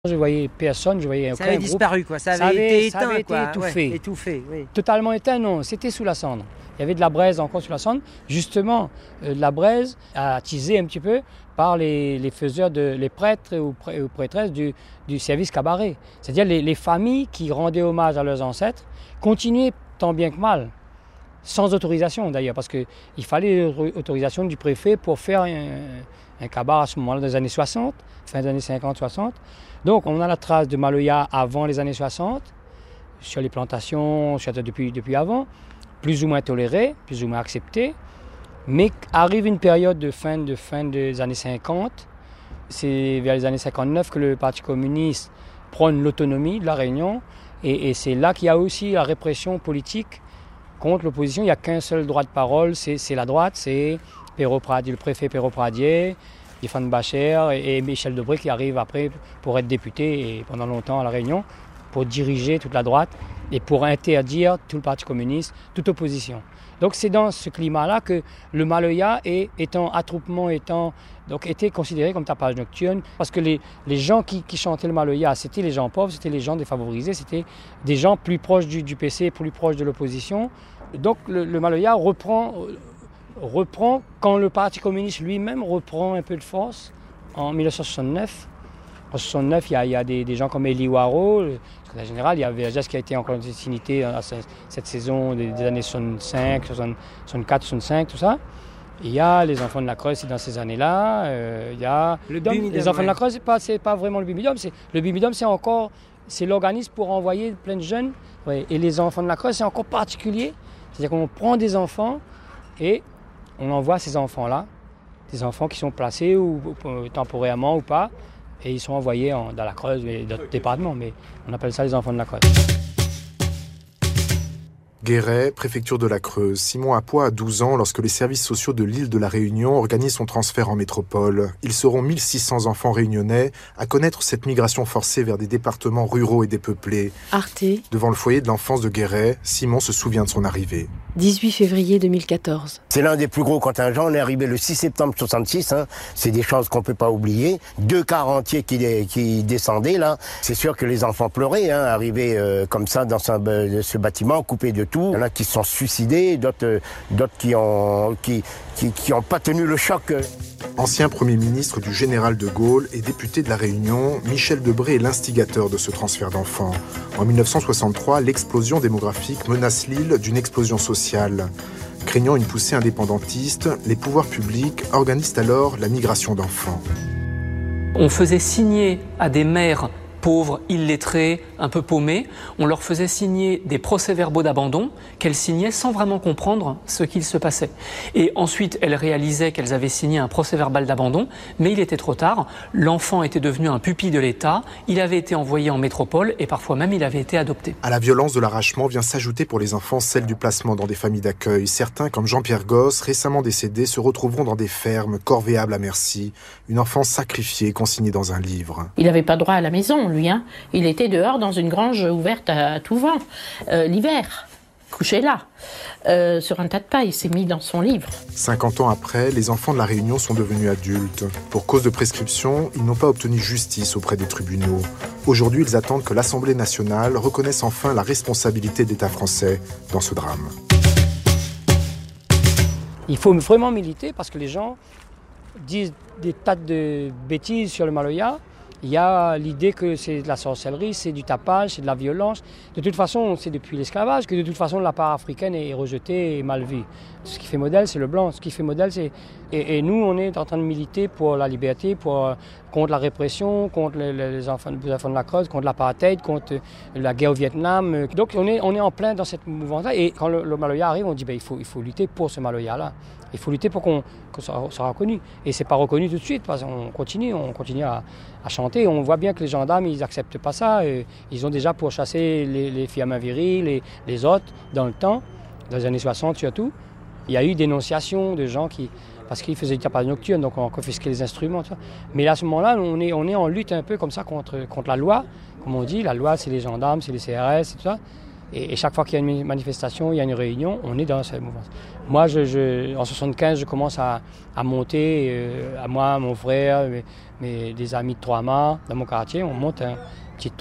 Je voyais personne, je voyais aucun Ça avait groupe. disparu, quoi. Ça avait été éteint, ça avait été quoi. étouffé. Ouais, étouffé, oui. Totalement éteint, non, c'était sous la cendre. Il y avait de la braise encore sous la cendre. Justement, de la braise attisée un petit peu par les faiseurs, les prêtres ou prêtresses du service cabaret. C'est-à-dire les familles qui rendaient hommage à leurs ancêtres continuaient tant bien que mal, sans autorisation d'ailleurs, parce qu'il fallait autorisation du préfet pour faire un cabaret à ce moment-là, dans les années 60, fin des années 50-60. Donc on a la trace de Maloya avant les années 60, sur les plantations, depuis avant, plus ou moins toléré, plus ou moins accepté. Mais arrive une période de fin des années 50, c'est vers les années 59 que le Parti communiste prône l'autonomie de la Réunion, et c'est là qu'il y a aussi la répression politique contre l'opposition. Il n'y a qu'un seul droit de parole, c'est la droite, c'est le préfet Perrault Pradier, Yifan Bacher et Michel Debré qui arrivent après pour être député et pendant longtemps à La Réunion, pour diriger toute la droite et pour interdire tout le Parti communiste, toute opposition. Donc c'est dans ce climat-là que le Maloya, était considéré comme tapage nocturne, parce que les gens qui chantaient le Maloya, c'était les gens pauvres, c'était les gens défavorisés, c'était des gens plus proches du PC, plus proches de l'opposition. Donc le Maloya reprend quand le Parti communiste lui-même reprend un peu de force en 1969. En 1969, il y a des gens comme Elie Waro, le secrétaire général. Il y a Vergès qui a été en clandestinité à cette saison des années 65, 64, 65, tout ça. Il y a les enfants de la Creuse, c'est dans ces années-là. Il y a les enfants de la Creuse, c'est pas vraiment le Bimidum. Le Bimidum, c'est l'organisme pour envoyer plein de jeunes. Ouais, et les enfants de la Creuse, c'est encore particulier. C'est-à-dire qu'on prend des enfants et on envoie ces enfants-là, des enfants qui sont placés temporairement ou pas, et ils sont envoyés dans la Creuse et d'autres départements, mais on appelle ça les enfants de la Creuse. Guéret, préfecture de la Creuse. Simon Apois a 12 ans lorsque les services sociaux de l'île de la Réunion organisent son transfert en métropole. Ils seront 1600 enfants réunionnais à connaître cette migration forcée vers des départements ruraux et dépeuplés. Arte. Devant le foyer de l'enfance de Guéret, Simon se souvient de son arrivée. 18 février 2014. C'est l'un des plus gros contingents. On est arrivé le 6 septembre 66. C'est des choses qu'on ne peut pas oublier. 2 cars entiers qui descendaient là. C'est sûr que les enfants pleuraient, arrivés comme ça dans ce bâtiment, coupés de tout. Il y en a qui se sont suicidés, d'autres qui ont pas tenu le choc. Ancien Premier ministre du général de Gaulle et député de la Réunion, Michel Debré est l'instigateur de ce transfert d'enfants. En 1963, l'explosion démographique menace l'île d'une explosion sociale. Craignant une poussée indépendantiste, les pouvoirs publics organisent alors la migration d'enfants. On faisait signer à des mères pauvres, illettrées, un peu paumées, on leur faisait signer des procès-verbaux d'abandon qu'elles signaient sans vraiment comprendre ce qu'il se passait. Et ensuite, elles réalisaient qu'elles avaient signé un procès-verbal d'abandon, mais il était trop tard. L'enfant était devenu un pupille de l'État, il avait été envoyé en métropole et parfois même il avait été adopté. À la violence de l'arrachement vient s'ajouter pour les enfants celle du placement dans des familles d'accueil. Certains, comme Jean-Pierre Gosse, récemment décédé, se retrouveront dans des fermes corvéables à merci. Une enfance sacrifiée, consignée dans un livre. Il n'avait pas droit à la maison, lui. Il était dehors dans une grange ouverte à tout vent, l'hiver, couché là, sur un tas de paille. Il s'est mis dans son livre. 50 ans après, les enfants de la Réunion sont devenus adultes. Pour cause de prescription, ils n'ont pas obtenu justice auprès des tribunaux. Aujourd'hui, ils attendent que l'Assemblée nationale reconnaisse enfin la responsabilité de l'État français dans ce drame. Il faut vraiment militer parce que les gens disent des tas de bêtises sur le Maloya. Il y a l'idée que c'est de la sorcellerie, c'est du tapage, c'est de la violence. De toute façon, c'est depuis l'esclavage que de toute façon la part africaine est rejetée et mal vue. Ce qui fait modèle, c'est le blanc. Ce qui fait modèle, c'est... Et nous, on est en train de militer pour la liberté, contre la répression, contre les enfants de la Creuse, contre l'apartheid, contre la guerre au Vietnam. Donc on est en plein dans cette mouvement-là. Et quand le Maloya arrive, on dit il faut lutter pour ce Maloya-là. Il faut lutter pour qu'on soit reconnu. Et c'est pas reconnu tout de suite, parce qu'on continue à chanter. On voit bien que les gendarmes, ils acceptent pas ça. Et ils ont déjà pourchassé les filles à main virile, les autres, dans le temps, dans les années 60 surtout. Il y a eu dénonciation de gens parce qu'ils faisaient du tapage nocturne, donc on confisquait les instruments. Mais à ce moment-là, on est en lutte un peu comme ça contre la loi. Comme on dit, la loi, c'est les gendarmes, c'est les CRS, et tout ça. Et chaque fois qu'il y a une manifestation, il y a une réunion, on est dans cette mouvance. Moi, en 75, je commence à monter, à moi, mon frère, des amis de Trois-Mâts, dans mon quartier, on monte un petit